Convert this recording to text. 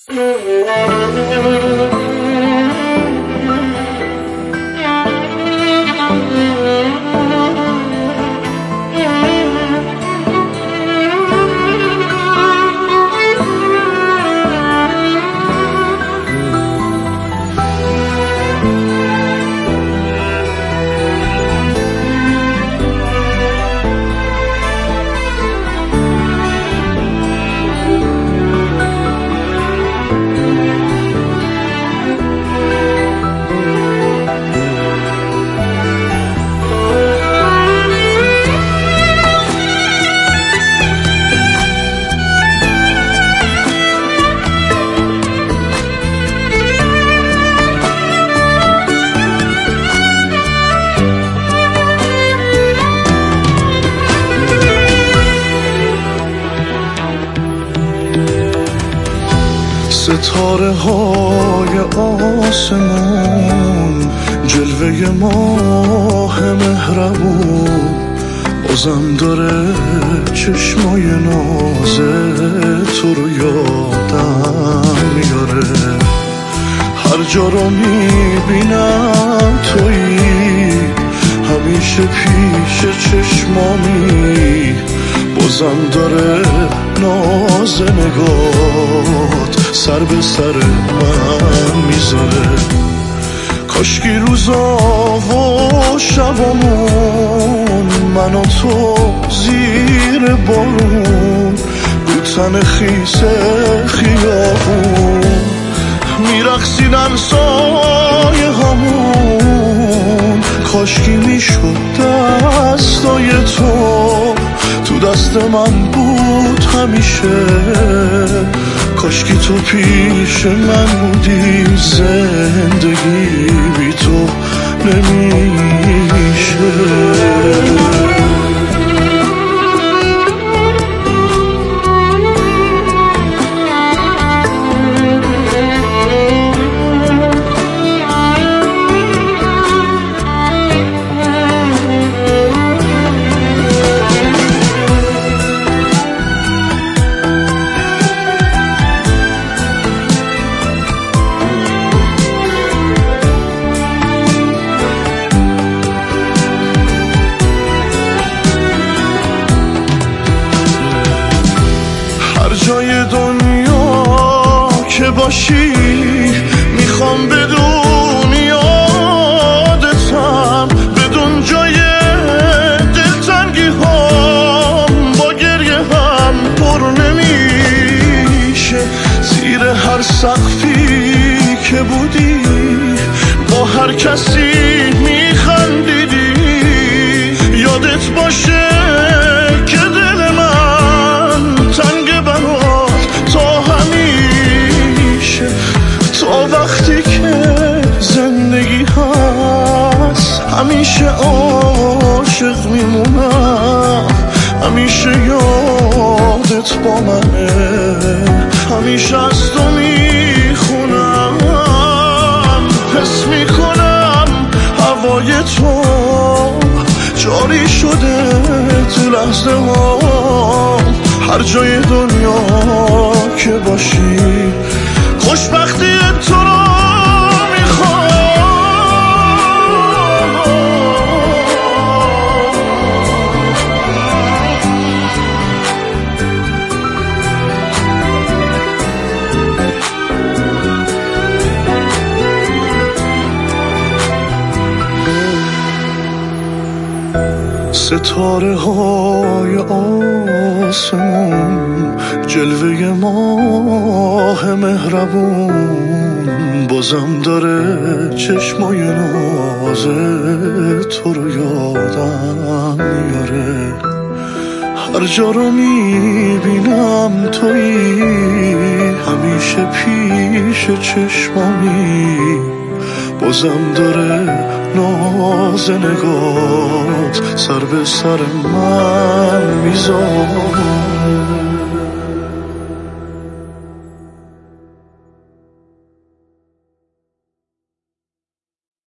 ستاره های آسمون، جلوه ماه مهربون، بازم داره چشمای ناز تو رو یادم میاره. هر جا رو میبینم تویی، همیشه پیش چشمامی، بازم داره ناز نگات سر به سر من میذاره. کاشکی روزا و شبامون، من و تو زیر بارون، رو تن خیس خیابون میرقصیدن سایه همون. کاشکی میشد دستای تو دست من بود همیشه. کاشکی تو پیش من بودی، زندگی بی تو نمیشه. جای دنیا که باشی، میخوام بدون یادتم، بدون جای دلتنگی هم با گریه هم پر نمیشه. زیر هر سقفی که بودی، با هر کسی میخندیدی، یادت باشه که دل من تنگ وقتی که زندگی هست. همیشه عاشق میمونم، همیشه یادت با منه، همیشه از تو میخونم، حس میکنم هوای تو جاری شده تو لحظه ها. هر جای دنیا که باشی، خوشبختی تو رو میخوام. ستاره های آسمون، جلوه ماه مهربون، بازم داره چشمای ناز تو رو یادم میاره. هر جا رو میبینم تویی، همیشه پیش چشمامی، بازم داره ناز نگات سر به سر من میذاره.